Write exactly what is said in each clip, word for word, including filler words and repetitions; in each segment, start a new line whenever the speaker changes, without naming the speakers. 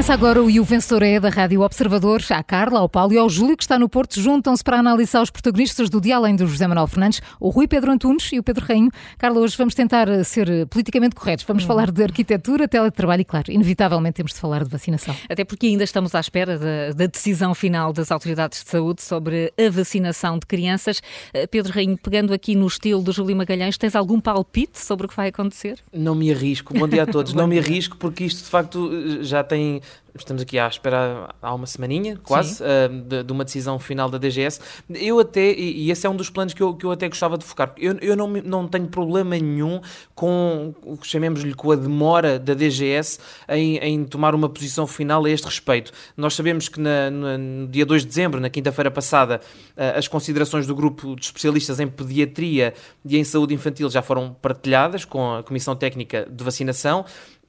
Começa agora o E o Vencedor é da Rádio Observador. À Carla, ao Paulo e ao Júlio, que está no Porto, juntam-se para analisar os protagonistas do dia, além do José Manuel Fernandes, o Rui Pedro Antunes e o Pedro Rainho. Carla, hoje vamos tentar ser politicamente corretos. Vamos hum. falar de arquitetura, teletrabalho e, claro, inevitavelmente temos de falar de vacinação.
Até porque ainda estamos à espera da, da decisão final das autoridades de saúde sobre a vacinação de crianças. Pedro Rainho, pegando aqui no estilo do Júlio Magalhães, tens algum palpite sobre o que vai acontecer?
Não me arrisco. Bom dia a todos. Não me arrisco porque isto, de facto, já tem... Estamos aqui à espera há uma semaninha, quase, uh, de, de uma decisão final da D G S. Eu até, e, e esse é um dos planos que eu, que eu até gostava de focar, eu, eu não, não tenho problema nenhum com, chamemos-lhe, com a demora da D G S em, em tomar uma posição final a este respeito. Nós sabemos que na, no, no dia dois de dezembro, na quinta-feira passada, uh, as considerações do grupo de especialistas em pediatria e em saúde infantil já foram partilhadas com a Comissão Técnica de Vacinação.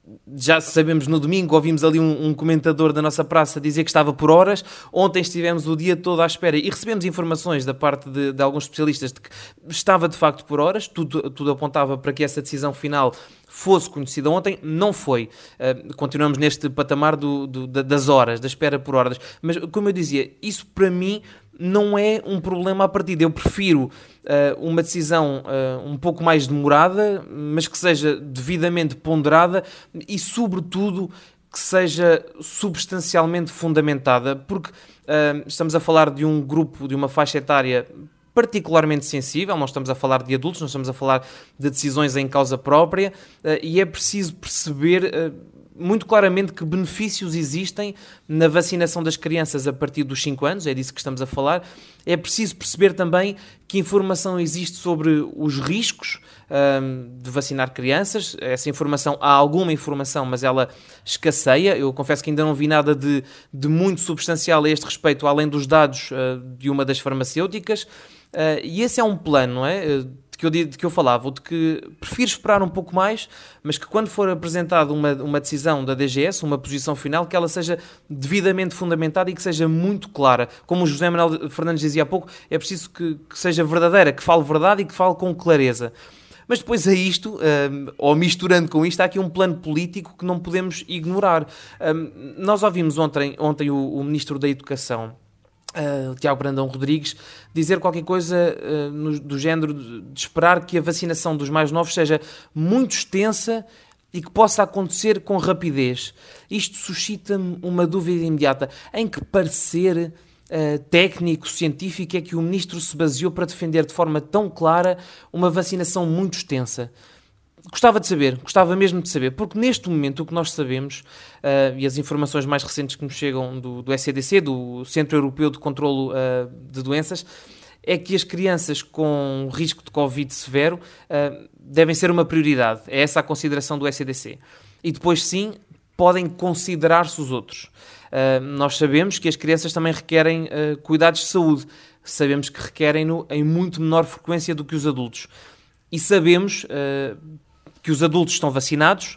Já sabemos, no domingo ouvimos ali um, um comentador da nossa praça dizer que estava por horas. Ontem estivemos o dia todo à espera e recebemos informações da parte de, de alguns especialistas de que estava de facto por horas. Tudo, tudo apontava para que essa decisão final fosse conhecida ontem. Não foi. Uh, continuamos neste patamar do, do, das horas, da espera por horas. Mas, como eu dizia, isso para mim não é um problema à partida. Eu prefiro uh, uma decisão uh, um pouco mais demorada, mas que seja devidamente ponderada e, sobretudo, que seja substancialmente fundamentada, porque uh, estamos a falar de um grupo, de uma faixa etária particularmente sensível. Nós estamos a falar de adultos, nós estamos a falar de decisões em causa própria uh, e é preciso perceber uh, muito claramente que benefícios existem na vacinação das crianças a partir dos cinco anos, é disso que estamos a falar. É preciso perceber também que informação existe sobre os riscos um, de vacinar crianças. Essa informação, há alguma informação, mas ela escasseia. Eu confesso que ainda não vi nada de, de muito substancial a este respeito, além dos dados uh, de uma das farmacêuticas. Uh, e esse é um plano, não é? Uh, De que, eu, de que eu falava, ou de que prefiro esperar um pouco mais, mas que quando for apresentada uma, uma decisão da D G S, uma posição final, que ela seja devidamente fundamentada e que seja muito clara. Como o José Manuel Fernandes dizia há pouco, é preciso que, que seja verdadeira, que fale verdade e que fale com clareza. Mas depois a isto, um, ou misturando com isto, há aqui um plano político que não podemos ignorar. Um, nós ouvimos ontem, ontem o, o Ministro da Educação, Uh, Tiago Brandão Rodrigues, dizer qualquer coisa uh, no, do género de, de esperar que a vacinação dos mais novos seja muito extensa e que possa acontecer com rapidez. Isto suscita-me uma dúvida imediata. Em que parecer uh, técnico, científico é que o Ministro se baseou para defender de forma tão clara uma vacinação muito extensa? Gostava de saber, gostava mesmo de saber, porque neste momento o que nós sabemos, uh, e as informações mais recentes que nos chegam do, do S C D C, do Centro Europeu de Controlo uh, de Doenças, é que as crianças com risco de Covid severo uh, devem ser uma prioridade. É essa a consideração do S C D C. E depois, sim, podem considerar-se os outros. Uh, nós sabemos que as crianças também requerem uh, cuidados de saúde. Sabemos que requerem-no em muito menor frequência do que os adultos. E sabemos uh, que os adultos estão vacinados,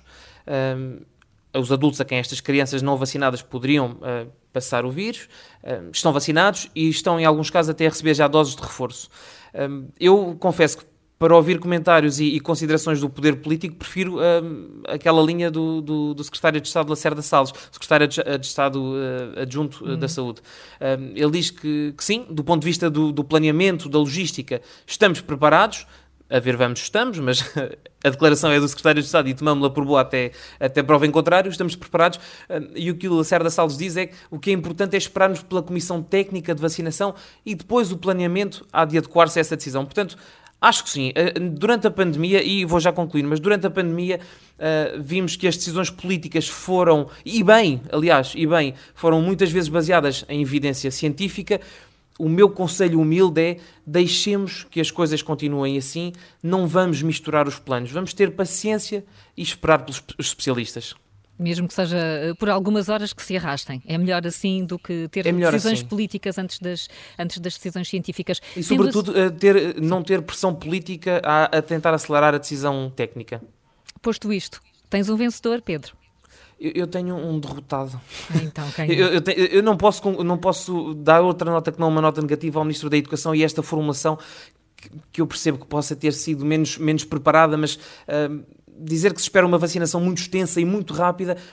uh, os adultos a quem estas crianças não vacinadas poderiam uh, passar o vírus, uh, estão vacinados e estão, em alguns casos, até a receber já doses de reforço. Uh, eu confesso que, para ouvir comentários e, e considerações do poder político, prefiro uh, aquela linha do, do, do secretário de Estado Lacerda Salles, secretário de, de Estado uh, adjunto uh, da Saúde. Uh, ele diz que, que sim, do ponto de vista do, do planeamento, da logística, estamos preparados. A ver, vamos, estamos, mas a declaração é do Secretário de Estado e tomamos-la por boa até, até prova em contrário, estamos preparados. E o que o Lacerda Salles diz é que o que é importante é esperarmos pela Comissão Técnica de Vacinação e depois o planeamento há de adequar-se a essa decisão. Portanto, acho que sim. Durante a pandemia, e vou já concluir, mas durante a pandemia uh, vimos que as decisões políticas foram, e bem, aliás, e bem, foram muitas vezes baseadas em evidência científica. O meu conselho humilde é: deixemos que as coisas continuem assim, não vamos misturar os planos, vamos ter paciência e esperar pelos especialistas.
Mesmo que seja por algumas horas que se arrastem. É melhor assim do que ter
é
decisões
assim.
políticas antes das, antes das decisões científicas.
E, sobretudo, Tendo... ter, não ter pressão política a, a tentar acelerar a decisão técnica.
Posto isto, tens um vencedor, Pedro?
Eu, eu tenho um derrotado.
Então, quem é?
eu, eu, tenho, eu não, posso, não posso dar outra nota que não uma nota negativa ao Ministro da Educação, e esta formulação que, que eu percebo que possa ter sido menos, menos preparada, mas uh, dizer que se espera uma vacinação muito extensa e muito rápida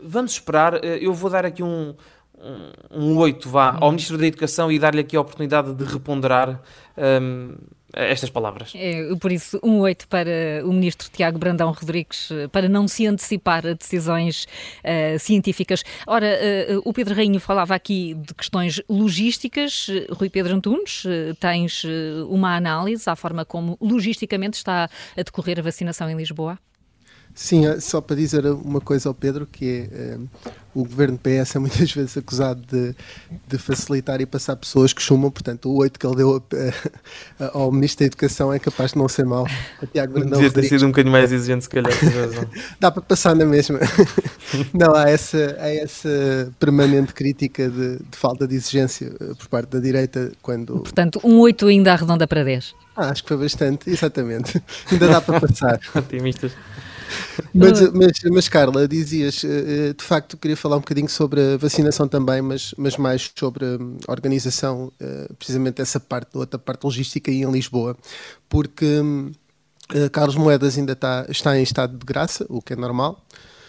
vamos esperar. Eu vou dar aqui um, um, um oito vá, ao Ministro da Educação e dar-lhe aqui a oportunidade de reponderar um, estas palavras.
É, por isso, um oito para o Ministro Tiago Brandão Rodrigues, para não se antecipar a decisões uh, científicas. Ora, uh, o Pedro Rainho falava aqui de questões logísticas. Rui Pedro Antunes, uh, tens uh, uma análise à forma como logisticamente está a decorrer a vacinação em Lisboa?
Sim, só para dizer uma coisa ao Pedro, que é, um, o governo P S é muitas vezes acusado de, de facilitar e passar pessoas que chumam, portanto o oito que ele deu a, a, ao Ministro da Educação é capaz de não ser mau.
Devia ter sido um bocadinho mais exigente, se calhar.
Dá para passar na mesma. Não, há essa, há essa permanente crítica de, de falta de exigência por parte da direita. Quando...
Portanto, um oito ainda arredonda para dez.
Ah, acho que foi bastante, exatamente. Ainda dá para passar.
Otimistas.
Mas, mas, mas Carla, dizias, de facto queria falar um bocadinho sobre a vacinação também, mas, mas mais sobre a organização, precisamente essa parte, outra parte logística aí em Lisboa, porque Carlos Moedas ainda está, está em estado de graça, o que é normal,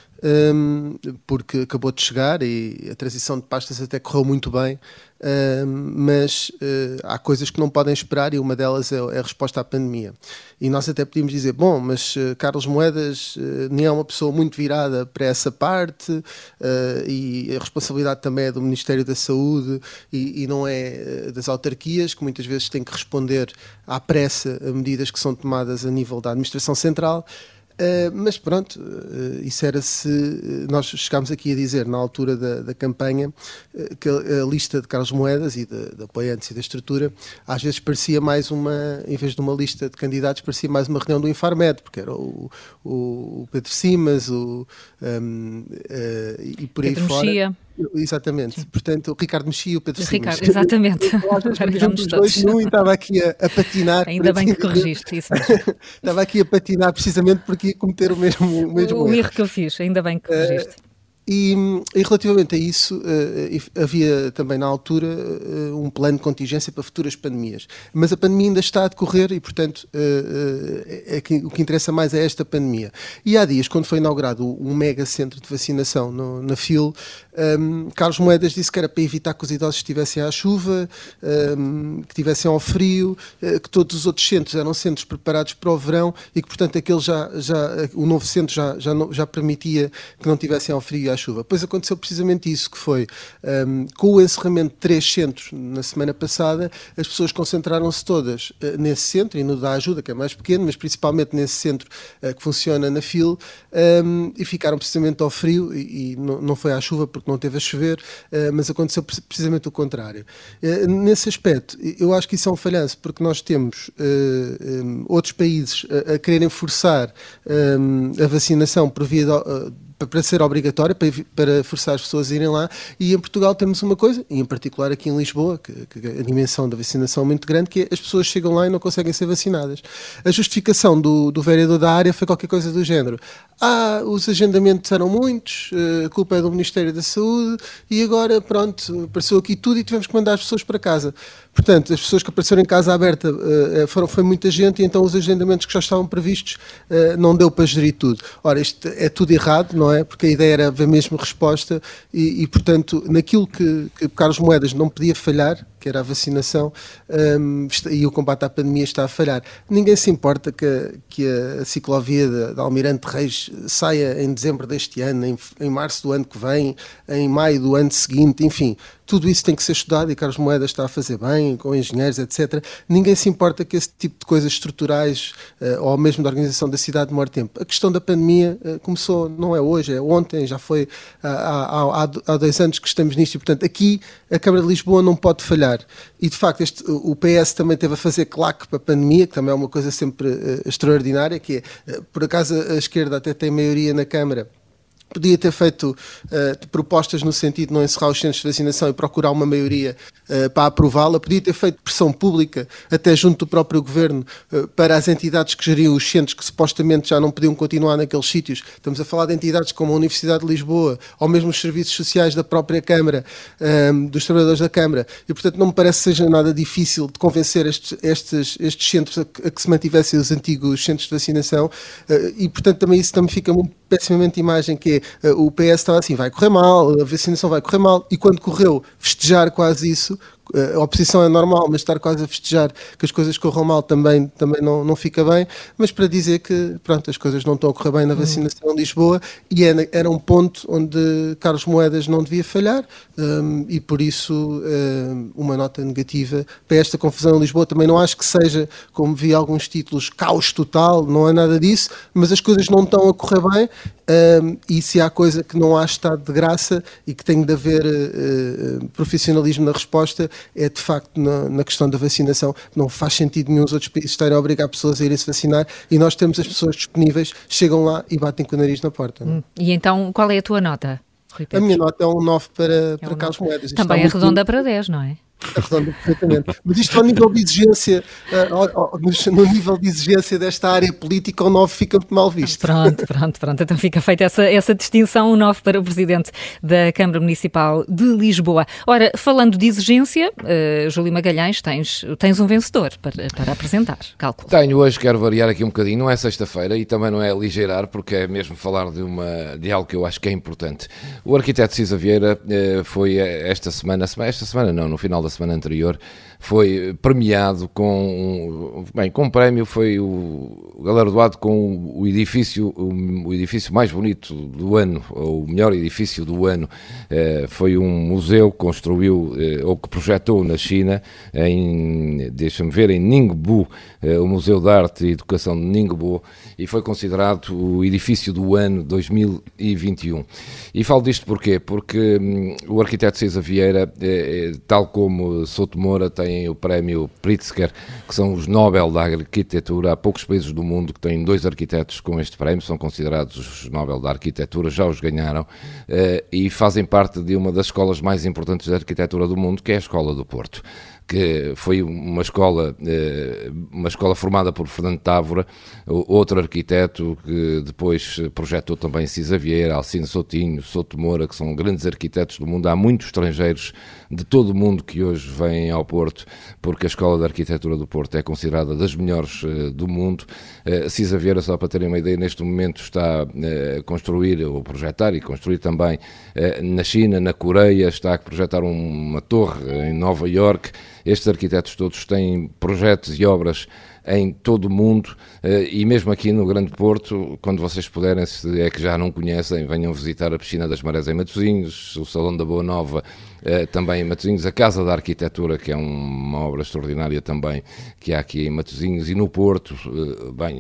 porque acabou de chegar e a transição de pastas até correu muito bem, mas há coisas que não podem esperar e uma delas é a resposta à pandemia. E nós até podíamos dizer, bom, mas Carlos Moedas nem é uma pessoa muito virada para essa parte e a responsabilidade também é do Ministério da Saúde e, e não é das autarquias, que muitas vezes têm que responder à pressa a medidas que são tomadas a nível da Administração Central. Uh, mas pronto, uh, isso era se uh, nós chegámos aqui a dizer na altura da, da campanha uh, que a, a lista de Carlos Moedas e de, de apoiantes e da estrutura às vezes parecia mais uma, em vez de uma lista de candidatos, parecia mais uma reunião do Infarmed, porque era o, o, o Pedro Simas o, um, uh, e por aí
Pedro
fora.
Mexia.
Exatamente, sim. Portanto o Ricardo Mexia e o Pedro
Ricardo,
Simas.
Exatamente.
Os dois num e estava aqui a, a patinar.
Ainda bem que corrigiste isso mesmo.
Estava aqui a patinar precisamente porque ia cometer o mesmo, o mesmo
o
erro.
erro que eu fiz, ainda bem que corrigiste. Uh,
E, e relativamente a isso, uh, havia também na altura uh, um plano de contingência para futuras pandemias. Mas a pandemia ainda está a decorrer e, portanto, uh, uh, é que, o que interessa mais é esta pandemia. E há dias, quando foi inaugurado um mega centro de vacinação no, na F I L, um, Carlos Moedas disse que era para evitar que os idosos estivessem à chuva, um, que estivessem ao frio, uh, que todos os outros centros eram centros preparados para o verão e que, portanto, aquele já, já, o novo centro já, já, não, já permitia que não estivessem ao frio e à chuva. Depois aconteceu precisamente isso, que foi um, com o encerramento de três centros na semana passada, as pessoas concentraram-se todas uh, nesse centro e no da ajuda, que é mais pequeno, mas principalmente nesse centro uh, que funciona na F I L, um, e ficaram precisamente ao frio e, e não, não foi à chuva porque não teve a chover, uh, mas aconteceu precisamente o contrário. Uh, nesse aspecto, eu acho que isso é um falhanço, porque nós temos uh, um, outros países a, a quererem forçar um, a vacinação por via de, uh, para ser obrigatória, para, para forçar as pessoas a irem lá, e em Portugal temos uma coisa, e em particular aqui em Lisboa, que, que a dimensão da vacinação é muito grande, que é as pessoas chegam lá e não conseguem ser vacinadas. A justificação do, do vereador da área foi qualquer coisa do género. Ah, os agendamentos eram muitos, a culpa é do Ministério da Saúde, e agora, pronto, apareceu aqui tudo e tivemos que mandar as pessoas para casa. Portanto, as pessoas que apareceram em casa aberta uh, foram, foi muita gente e então os agendamentos que já estavam previstos uh, não deu para gerir tudo. Ora, isto é tudo errado, não é? Porque a ideia era haver mesmo resposta e, e portanto, naquilo que, que Carlos Moedas não podia falhar, que era a vacinação, um, e o combate à pandemia está a falhar. Ninguém se importa que, que a ciclovia de, de Almirante Reis saia em dezembro deste ano, em, em março do ano que vem, em maio do ano seguinte, enfim, tudo isso tem que ser estudado e Carlos Moedas está a fazer bem, com engenheiros, etcétera. Ninguém se importa que esse tipo de coisas estruturais, uh, ou mesmo da organização da cidade, demore tempo. A questão da pandemia uh, começou, não é hoje, é ontem, já foi uh, há, há, há dois anos que estamos nisto e, portanto, aqui a Câmara de Lisboa não pode falhar. E, de facto, este, o P S também teve a fazer claque para a pandemia, que também é uma coisa sempre uh, extraordinária, que é, uh, por acaso, a esquerda até tem maioria na Câmara. Podia ter feito uh, propostas no sentido de não encerrar os centros de vacinação e procurar uma maioria uh, para aprová-la. Podia ter feito pressão pública, até junto do próprio Governo, uh, para as entidades que geriam os centros que supostamente já não podiam continuar naqueles sítios. Estamos a falar de entidades como a Universidade de Lisboa, ou mesmo os serviços sociais da própria Câmara, um, dos trabalhadores da Câmara. E, portanto, não me parece que seja nada difícil de convencer estes, estes, estes centros a que, a que se mantivessem os antigos centros de vacinação. Uh, e, portanto, também isso também fica muito pessimamente imagem que é, uh, o P S estava assim, vai correr mal, a vacinação vai correr mal, e quando correu, festejar quase isso. A oposição é normal, mas estar quase a festejar que as coisas corram mal também, também não, não fica bem, mas para dizer que pronto, as coisas não estão a correr bem na vacinação em Lisboa, e era, era um ponto onde Carlos Moedas não devia falhar, um, e por isso um, uma nota negativa para esta confusão em Lisboa. Também não acho que seja, como vi alguns títulos, caos total, não é nada disso, mas as coisas não estão a correr bem. Um, e se há coisa que não há estado de graça e que tem de haver uh, uh, profissionalismo na resposta, é de facto na, na questão da vacinação. Não faz sentido nenhum os outros países estarem a obrigar pessoas a irem se vacinar, e nós temos as pessoas disponíveis, chegam lá e batem com o nariz na porta. Hum.
E então, qual é a tua nota, Rui Pedro?
A minha nota é um nove para,
é
para
um
Carlos Moedas.
Também é redonda para dez, não é?
Arredonda perfeitamente. Mas isto ao nível de exigência, uh, ao, ao, no nível de exigência desta área política, o nove fica muito mal visto.
Pronto, pronto, pronto. Então fica feita essa, essa distinção, o nove para o Presidente da Câmara Municipal de Lisboa. Ora, falando de exigência, uh, Júlio Magalhães, tens, tens um vencedor para, para apresentar, cálculo.
Tenho hoje, quero variar aqui um bocadinho, não é sexta-feira e também não é aligeirar, porque é mesmo falar de, uma, de algo que eu acho que é importante. O arquiteto Cisa Vieira uh, foi esta semana, esta semana não, no final da semana anterior, foi premiado com, bem, com um prémio, foi o galardoado com o edifício, o, o edifício mais bonito do ano, ou o melhor edifício do ano. Eh, foi um museu que construiu, eh, ou que projetou na China, em, deixa-me ver, em Ningbo, eh, o Museu de Arte e Educação de Ningbo, e foi considerado o edifício do ano dois mil e vinte e um. E falo disto porquê? Porque hum, o arquiteto Cisa Vieira, eh, tal como Souto Moura, tem o prémio Pritzker, que são os Nobel da Arquitetura. Há poucos países do mundo que têm dois arquitetos com este prémio, são considerados os Nobel da Arquitetura, já os ganharam, e fazem parte de uma das escolas mais importantes da arquitetura do mundo, que é a Escola do Porto, que foi uma escola, uma escola formada por Fernando Távora, outro arquiteto que depois projetou também Cisa Vieira, Alcino Soutinho, Souto Moura, que são grandes arquitetos do mundo. Há muitos estrangeiros de todo o mundo que hoje vêm ao Porto, porque a Escola de Arquitetura do Porto é considerada das melhores do mundo. Cisa Vieira, só para terem uma ideia, neste momento está a construir, ou projetar e construir também na China, na Coreia, está a projetar uma torre em Nova Iorque. Estes arquitetos todos têm projetos e obras em todo o mundo, e mesmo aqui no Grande Porto, quando vocês puderem, se é que já não conhecem, venham visitar a Piscina das Marés em Matosinhos, o Salão da Boa Nova também em Matosinhos, a Casa da Arquitetura, que é uma obra extraordinária também, que há aqui em Matosinhos, e no Porto, bem,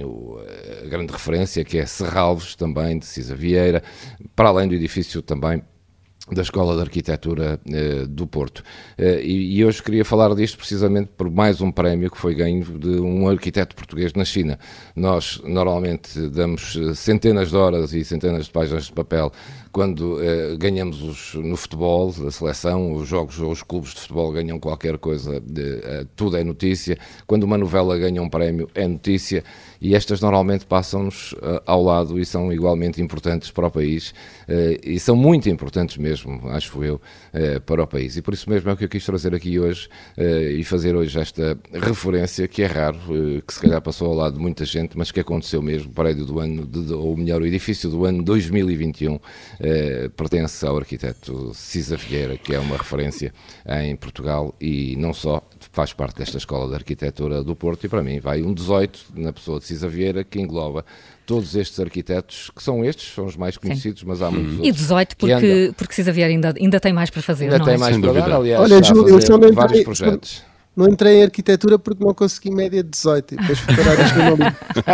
a grande referência que é Serralves também, de Cisa Vieira, para além do edifício também da Escola de Arquitetura eh, do Porto. Eh, e, e hoje queria falar disto precisamente por mais um prémio que foi ganho de um arquiteto português na China. Nós normalmente damos centenas de horas e centenas de páginas de papel quando eh, ganhamos os, no futebol, a seleção, os jogos ou os clubes de futebol ganham qualquer coisa, de, eh, tudo é notícia. Quando uma novela ganha um prémio é notícia, e estas normalmente passam-nos uh, ao lado e são igualmente importantes para o país, uh, e são muito importantes mesmo, acho eu, uh, para o país. E por isso mesmo é o que eu quis trazer aqui hoje uh, e fazer hoje esta referência, que é raro, uh, que se calhar passou ao lado de muita gente, mas que aconteceu mesmo, prédio do ano, de, ou melhor, o edifício do ano dois mil e vinte e um, uh, pertence ao arquiteto Cisa Vieira, que é uma referência em Portugal e não só, faz parte desta Escola de Arquitetura do Porto, e para mim vai um dezoito na pessoa de Cisa Vieira, que engloba todos estes arquitetos, que são estes, são os mais conhecidos, sim, mas há muitos outros.
E dezoito, porque, porque Cisa Vieira ainda, ainda tem mais para fazer,
ainda
não
tem
é?
mais
Sem
para
dúvida.
dar, aliás,
olha,
está
Júlio,
a fazer
eu
vários
entrei,
projetos.
Não entrei em arquitetura porque não consegui média de dezoito, e depois fui parar a segunda.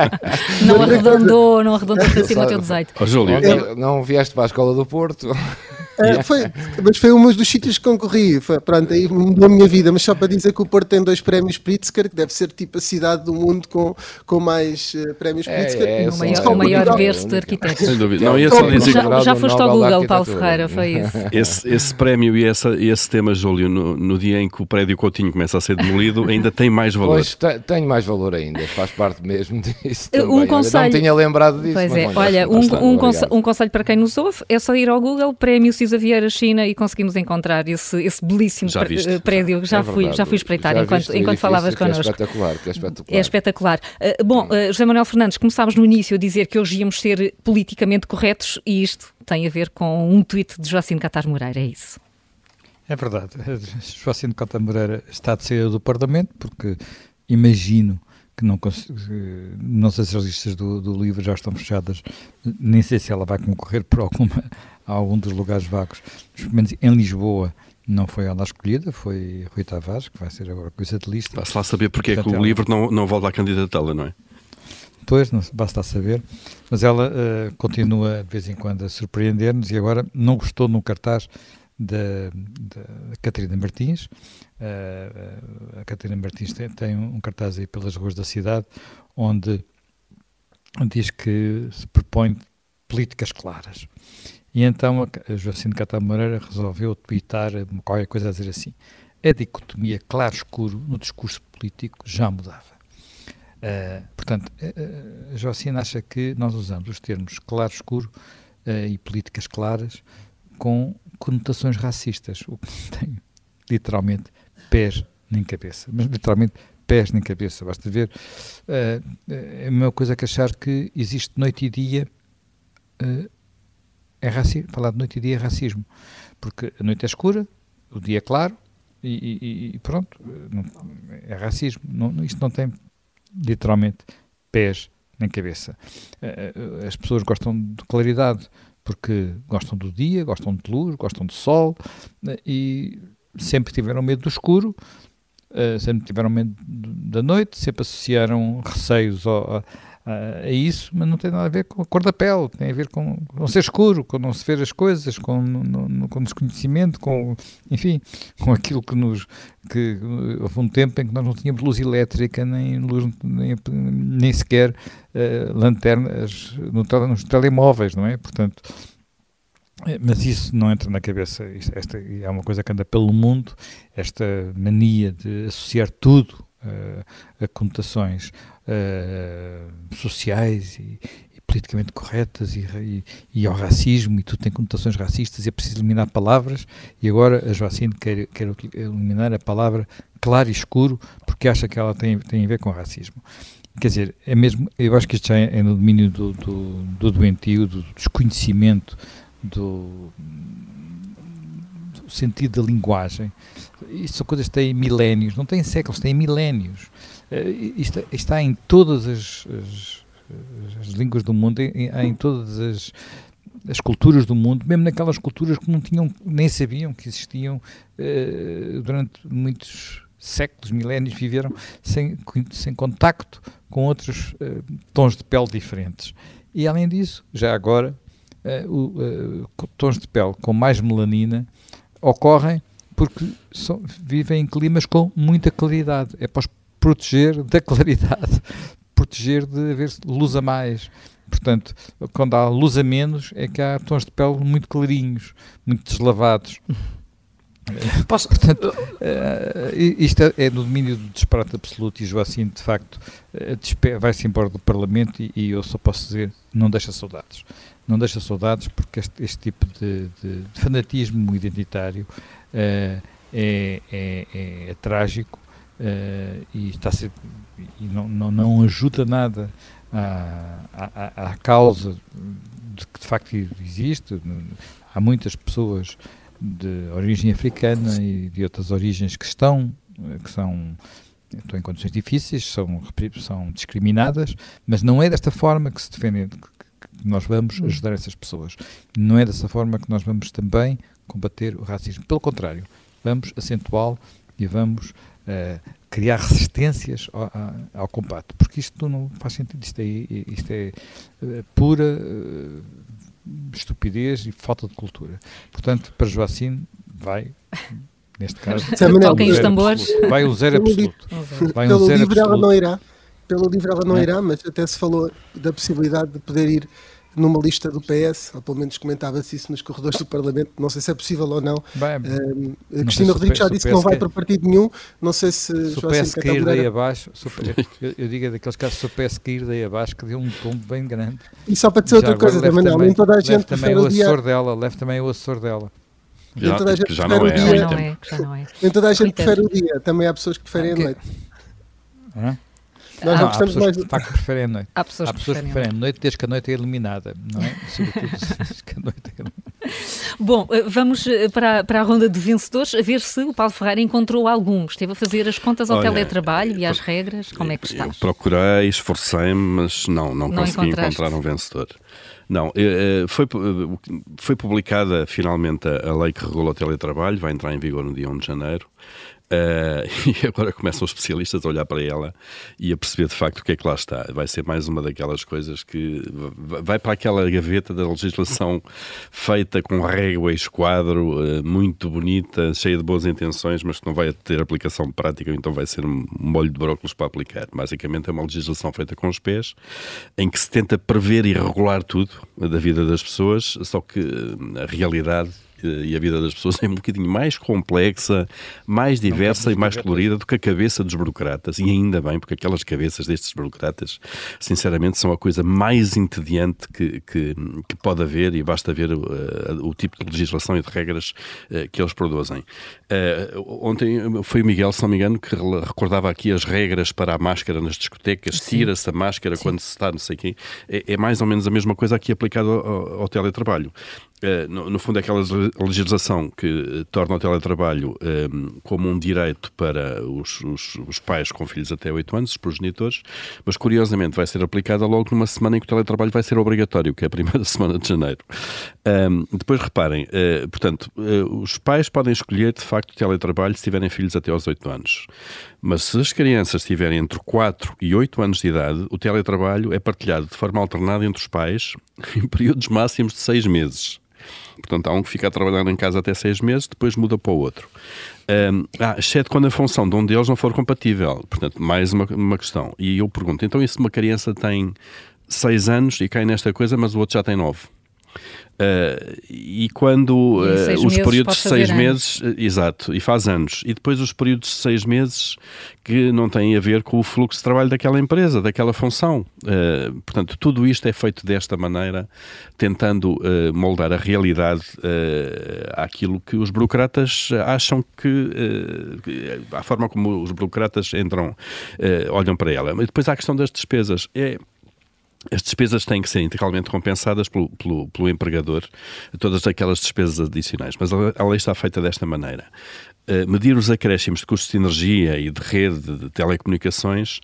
Não arredondou, não arredondou para cima o teu dezoito.
Oh, Júlio, não, não vieste para a Escola do Porto?
É, foi, mas foi um dos sítios que concorri, foi, pronto, aí mudou a minha vida, mas só para dizer que o Porto tem dois prémios Pritzker, que deve ser tipo a cidade do mundo com, com mais uh, prémios
é,
Pritzker.
É, é,
o maior, o maior berço de arquitetos.
Sem dúvida. Não, ia só dizer
já, já foste ao Google, Paulo Ferreira, foi isso.
Esse, esse prémio e essa, esse tema, Júlio, no, no dia em que o prédio Coutinho começa a ser demolido, ainda tem mais valor.
Pois, tem mais valor ainda, faz parte mesmo disso também.
Um conselho,
não tinha lembrado disso.
Pois é, olha, um, um, conselho, um conselho para quem nos ouve é só ir ao Google, prémio Cisa Vieira, China, e conseguimos encontrar esse, esse belíssimo já viste, prédio. Já, já, fui, já fui espreitar já enquanto, enquanto falavas connosco.
É espetacular, que é espetacular.
É espetacular. Uh, bom, uh, José Manuel Fernandes, começámos no início a dizer que hoje íamos ser politicamente corretos e isto tem a ver com um tweet de Joacine Catar Moreira, é isso?
É verdade. Joacine Catar Moreira está de saída do Parlamento porque imagino que não, não sei se as listas do, do livro já estão fechadas, nem sei se ela vai concorrer por alguma, a algum dos lugares vagos, mas pelo menos em Lisboa não foi ela a escolhida, foi Rui Tavares, que vai ser agora coisa de lista.
Vai-se lá saber porque é que o ela... livro não, não volta à candidatá-la, não é?
Pois, não, basta saber, mas ela uh, continua de vez em quando a surpreender-nos e agora não gostou no cartaz da, da Catarina Martins. Uh, a Catarina Martins tem, tem um cartaz aí pelas ruas da cidade onde diz que se propõe políticas claras. E então a Joacine Catar Moreira resolveu tweetar qualquer coisa a dizer assim: a dicotomia claro-escuro no discurso político já mudava. Uh, portanto, a Joacine acha que nós usamos os termos claro-escuro uh, e políticas claras com conotações racistas, o que não tem literalmente pés nem cabeça, mas literalmente pés nem cabeça, basta ver. Uh, é a mesma coisa que achar que existe noite e dia, uh, é racismo, falar de noite e dia é racismo, porque a noite é escura, o dia é claro e, e, e pronto, não, é racismo, não, isto não tem literalmente pés nem cabeça. Uh, as pessoas gostam de claridade porque gostam do dia, gostam de luz, gostam do sol uh, e sempre tiveram medo do escuro, uh, sempre tiveram medo da noite, sempre associaram receios ao, a, a isso, mas não tem nada a ver com a cor da pele, tem a ver com não ser escuro, com não se ver as coisas, com, no, no, com desconhecimento, com, enfim, com aquilo que nos... que houve um tempo em que nós não tínhamos luz elétrica, nem, luz, nem, nem sequer uh, lanternas no, nos telemóveis, não é? Portanto... Mas isso não entra na cabeça, esta é uma coisa que anda pelo mundo, esta mania de associar tudo uh, a conotações uh, sociais e, e politicamente corretas e, e, e ao racismo, e tudo tem conotações racistas e é preciso eliminar palavras, e agora a Joacine quer, quer eliminar a palavra claro e escuro porque acha que ela tem, tem a ver com racismo. Quer dizer, é mesmo, eu acho que isto já é, é no domínio do, do, do doentio, do desconhecimento, Do, do sentido da linguagem. Isto são coisas que têm milénios, não têm séculos, têm milénios. Uh, isto, isto está em todas as, as, as línguas do mundo, em, em todas as, as culturas do mundo, mesmo naquelas culturas que não tinham, nem sabiam que existiam uh, durante muitos séculos, milénios, viveram sem, sem contacto com outros uh, tons de pele diferentes. E além disso, já agora, Uh, uh, uh, tons de pele com mais melanina ocorrem porque são, vivem em climas com muita claridade. É para os proteger da claridade, proteger de haver luz a mais. Portanto, quando há luz a menos é que há tons de pele muito clarinhos, muito deslavados.
Posso...
Portanto, uh, isto é, é no domínio do disparate absoluto, e Joacine, de facto, uh, vai-se embora do Parlamento e, e eu só posso dizer, não deixa saudades. Não deixa saudades porque este, este tipo de, de, de fanatismo identitário uh, é, é, é, é trágico uh, e, está a ser, e não, não, não ajuda nada à, à, à causa de que de facto existe. Há muitas pessoas de origem africana e de outras origens que estão, que são, estão em condições difíceis, são, são discriminadas, mas não é desta forma que se defende, que nós vamos ajudar essas pessoas. Não é dessa forma que nós vamos também combater o racismo. Pelo contrário, vamos acentuá-lo e vamos uh, criar resistências ao, ao combate, porque isto não faz sentido, isto é, isto é uh, pura uh, estupidez e falta de cultura. Portanto, para Joacine, vai, neste caso,
toquem os tambores.
Vai um zero absoluto. Vai um
Pelo
zero
livro ela
absoluto.
não irá. Pelo livro ela não
é.
irá, mas até se falou da possibilidade de poder ir numa lista do P S, ou pelo menos comentava-se isso nos corredores do Parlamento, não sei se é possível ou não.
Bem,
uh, a Cristina Rodrigues já disse que não vai para partido nenhum, não sei se...
Se o P S cair daí abaixo, eu, eu digo daqueles casos, se o P S cair daí abaixo, que deu um tombo bem grande.
E só para dizer outra coisa, Manel, nem toda a gente prefere o dia...
Dela, leve também o assessor dela.
Nem toda a gente
já
prefere
não
o
é,
dia.
Já não é, já não é.
Nem toda a gente prefere o dia, também há pessoas que preferem a noite.
Hã?
Nós
não,
não gostamos mais...
que de facto preferem a noite.
Há pessoas,
há pessoas que preferem a noite desde que a noite é eliminada, não é? Sobretudo desde que a noite é eliminada.
Bom, vamos para, para a ronda de vencedores, a ver se o Paulo Ferreira encontrou algum. Esteve a fazer as contas ao
Olha,
teletrabalho e às regras. Como é que estás?
Eu procurei, esforcei-me, mas não, não, não consegui encontrar um vencedor. Não, foi, foi publicada finalmente a lei que regula o teletrabalho, vai entrar em vigor no dia primeiro de janeiro. Uh, e agora começam os especialistas a olhar para ela e a perceber de facto o que é que lá está. Vai ser mais uma daquelas coisas que vai para aquela gaveta da legislação feita com régua e esquadro, uh, muito bonita, cheia de boas intenções, mas que não vai ter aplicação prática, então vai ser um molho de brócolos para aplicar. Basicamente é uma legislação feita com os pés, em que se tenta prever e regular tudo da vida das pessoas, só que a realidade e a vida das pessoas é um bocadinho mais complexa, mais diversa e mais colorida do que a cabeça dos burocratas, e ainda bem, porque aquelas cabeças destes burocratas, sinceramente, são a coisa mais entediante que, que, que pode haver, e basta ver uh, o tipo de legislação e de regras uh, que eles produzem. Uh, ontem foi o Miguel, se não me engano, que recordava aqui as regras para a máscara nas discotecas. Tira-se a máscara Sim. quando se está, não sei quem. É, é mais ou menos a mesma coisa aqui aplicada ao, ao teletrabalho. Uh, no, no fundo, é aquela legislação que uh, torna o teletrabalho um, como um direito para os, os, os pais com filhos até oito anos, os progenitores, mas curiosamente vai ser aplicada logo numa semana em que o teletrabalho vai ser obrigatório, que é a primeira semana de janeiro. Um, depois reparem, uh, portanto, uh, os pais podem escolher de facto o teletrabalho se tiverem filhos até aos oito anos. Mas se as crianças tiverem entre quatro e oito anos de idade, o teletrabalho é partilhado de forma alternada entre os pais em períodos máximos de seis meses. Portanto, há um que fica a trabalhar em casa até seis meses, depois muda para o outro. Um, ah, exceto quando a função de um deles não for compatível. Portanto, mais uma, uma questão. E eu pergunto, então e se uma criança tem seis anos e cai nesta coisa, mas o outro já tem nove? Uh, e quando uh, os períodos de seis meses, uh, exato, e faz anos, e depois os períodos de seis meses que não têm a ver com o fluxo de trabalho daquela empresa, daquela função. Uh, portanto, tudo isto é feito desta maneira, tentando uh, moldar a realidade uh, àquilo que os burocratas acham que, uh, a forma como os burocratas entram, uh, olham para ela. Mas depois há a questão das despesas. É As despesas têm que ser integralmente compensadas pelo, pelo, pelo empregador, todas aquelas despesas adicionais, mas a lei está feita desta maneira. Uh, medir os acréscimos de custos de energia e de rede de telecomunicações,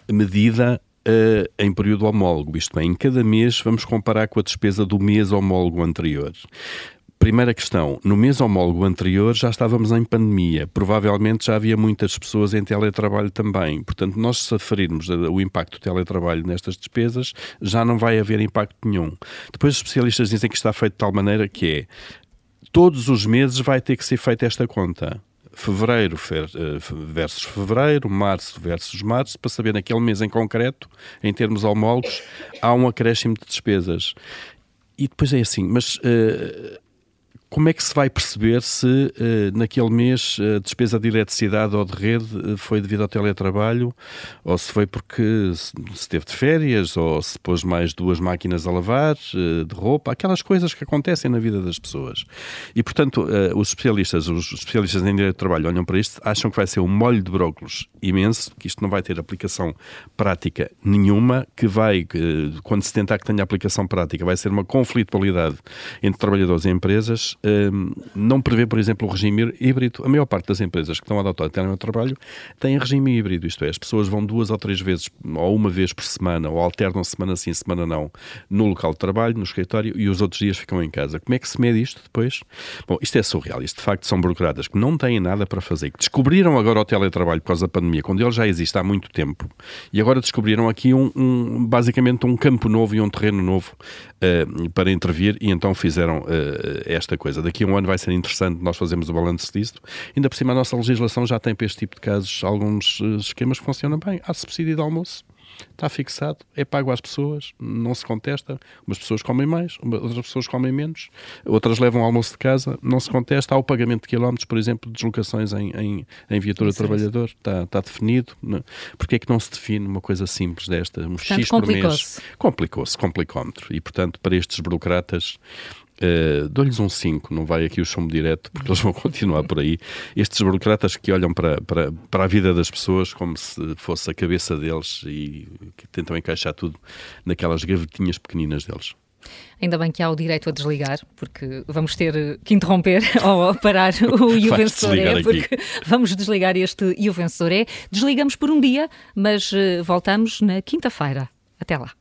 medida uh, em período homólogo, isto é, em cada mês vamos comparar com a despesa do mês homólogo anterior. Primeira questão, no mês homólogo anterior já estávamos em pandemia, provavelmente já havia muitas pessoas em teletrabalho também, portanto nós se aferirmos o impacto do teletrabalho nestas despesas, já não vai haver impacto nenhum. Depois os especialistas dizem que está feito de tal maneira que é, todos os meses vai ter que ser feita esta conta. Fevereiro versus fevereiro, março versus março, para saber naquele mês em concreto, em termos homólogos, há um acréscimo de despesas. E depois é assim, mas... Uh, como é que se vai perceber se uh, naquele mês a despesa de eletricidade ou de rede uh, foi devido ao teletrabalho, ou se foi porque se, se teve de férias, ou se pôs mais duas máquinas a lavar, uh, de roupa, aquelas coisas que acontecem na vida das pessoas. E, portanto, uh, os especialistas, os especialistas em direito de trabalho olham para isto, acham que vai ser um molho de brócolos imenso, que isto não vai ter aplicação prática nenhuma, que vai, uh, quando se tentar que tenha aplicação prática, vai ser uma conflitualidade entre trabalhadores e empresas. Um, não prevê, por exemplo, o regime híbrido. A maior parte das empresas que estão a adotar o teletrabalho têm regime híbrido, isto é, as pessoas vão duas ou três vezes, ou uma vez por semana, ou alternam semana sim, semana não, no local de trabalho, no escritório, e os outros dias ficam em casa. Como é que se mede isto depois? Bom, isto é surreal. Isto de facto são burocratas que não têm nada para fazer, que descobriram agora o teletrabalho por causa da pandemia, quando ele já existe há muito tempo, e agora descobriram aqui um, um basicamente um campo novo e um terreno novo uh, para intervir, e então fizeram uh, esta coisa. Daqui a um ano vai ser interessante nós fazermos o balanço disto. Ainda por cima a nossa legislação já tem para este tipo de casos alguns uh, esquemas que funcionam bem. Há subsídio de almoço. está fixado, é pago às pessoas, não se contesta. Umas pessoas comem mais, outras pessoas comem menos, outras levam almoço de casa, não se contesta. Há o pagamento de quilómetros, por exemplo, de deslocações em, em, em viatura de trabalhador, está, está definido. Porquê é que não se define uma coisa simples desta? Um
portanto,
X por mês. Complicou-se, complicómetro. E, portanto, para estes burocratas, Uh, dou-lhes um cinco, não vai aqui o chumbo direto, porque eles vão continuar por aí. Estes burocratas que olham para, para, para a vida das pessoas como se fosse a cabeça deles e que tentam encaixar tudo naquelas gavetinhas pequeninas deles.
Ainda bem que há o direito a desligar, porque vamos ter que interromper ou parar o E o Vencedor é, porque vamos desligar este E o Vencedor é. Desligamos por um dia, mas uh, voltamos na quinta-feira. Até lá.